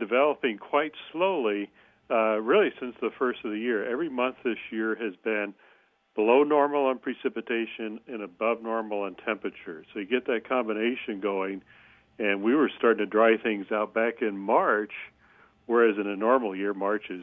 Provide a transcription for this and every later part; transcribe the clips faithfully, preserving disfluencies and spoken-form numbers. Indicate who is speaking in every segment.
Speaker 1: developing quite slowly, uh, really since the first of the year. Every month this year has been below normal on precipitation and above normal on temperature. So you get that combination going, and we were starting to dry things out back in March, whereas in a normal year, March is,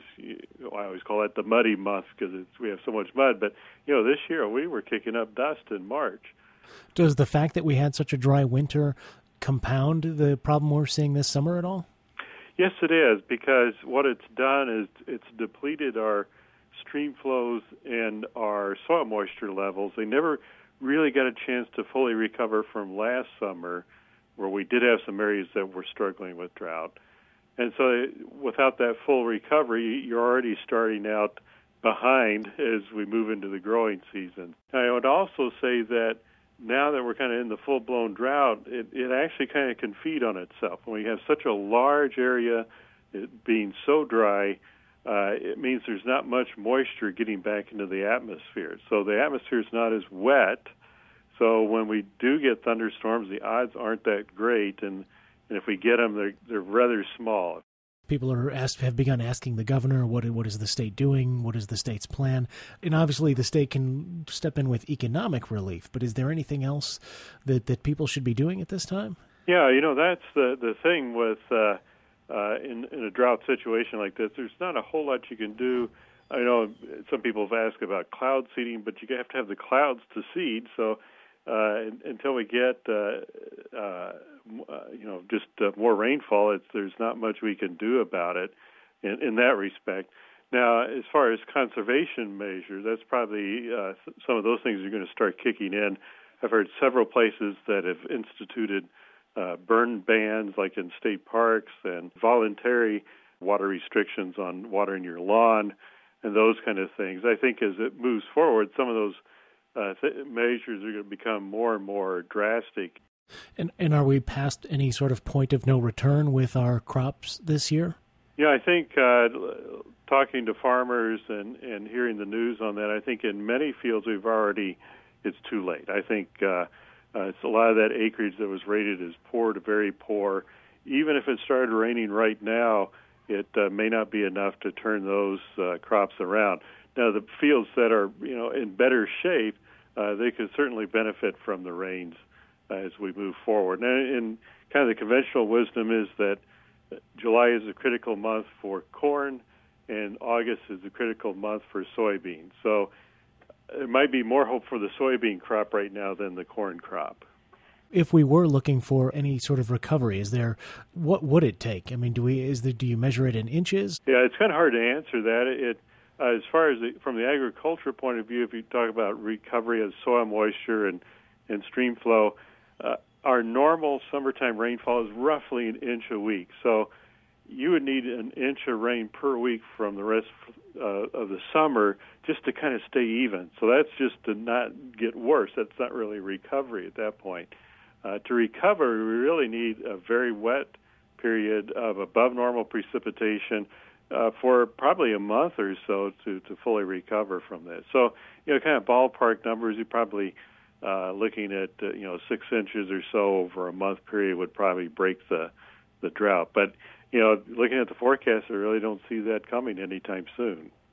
Speaker 1: I always call it the muddy month because we have so much mud. But, you know, this year we were kicking up dust in March.
Speaker 2: Does the fact that we had such a dry winter compound the problem we're seeing this summer at all?
Speaker 1: Yes, it is, because what it's done is it's depleted our stream flows and our soil moisture levels. They never really got a chance to fully recover from last summer, where we did have some areas that were struggling with drought. And so without that full recovery, you're already starting out behind as we move into the growing season. I would also say that now that we're kind of in the full-blown drought, it, it actually kind of can feed on itself. When we have such a large area it being so dry, uh, it means there's not much moisture getting back into the atmosphere. So the atmosphere is not as wet. So when we do get thunderstorms, the odds aren't that great, and And if we get them, they're, they're rather small.
Speaker 2: People are asked, have begun asking the governor, what what is the state doing? What is the state's plan? And obviously the state can step in with economic relief, but is there anything else that, that people should be doing at this time?
Speaker 1: Yeah, you know, that's the, the thing with uh, uh, in, in a drought situation like this. There's not a whole lot you can do. I know some people have asked about cloud seeding, but you have to have the clouds to seed. So uh, until we get uh, uh, Uh, you know, just uh, more rainfall, it's, there's not much we can do about it in, in that respect. Now, as far as conservation measures, that's probably uh, some of those things are going to start kicking in. I've heard several places that have instituted uh, burn bans, like in state parks, and voluntary water restrictions on watering your lawn, and those kind of things. I think as it moves forward, some of those uh, th- measures are going to become more and more drastic.
Speaker 2: And and are we past any sort of point of no return with our crops this year?
Speaker 1: Yeah, I think uh, talking to farmers and, and hearing the news on that, I think in many fields we've already, it's too late. I think uh, uh, it's a lot of that acreage that was rated as poor to very poor. Even if it started raining right now, it uh, may not be enough to turn those uh, crops around. Now, the fields that are, you know, in better shape, uh, they could certainly benefit from the rains as we move forward. And, and kind of the conventional wisdom is that July is a critical month for corn, and August is a critical month for soybeans. So there might be more hope for the soybean crop right now than the corn crop.
Speaker 2: If we were looking for any sort of recovery, is there, what would it take? I mean, do we is there, do you measure it in inches?
Speaker 1: Yeah, it's kind of hard to answer that. It uh, as far as the, from the agriculture point of view, if you talk about recovery of soil moisture and, and stream flow, Uh, our normal summertime rainfall is roughly an inch a week. So you would need an inch of rain per week from the rest uh, of the summer just to kind of stay even. So that's just to not get worse. That's not really recovery at that point. Uh, to recover, we really need a very wet period of above normal precipitation uh, for probably a month or so to, to fully recover from this. So, you know, kind of ballpark numbers, you probably Uh, looking at uh, you know six inches or so over a month period would probably break the the drought. But you know, looking at the forecast, I really don't see that coming anytime soon.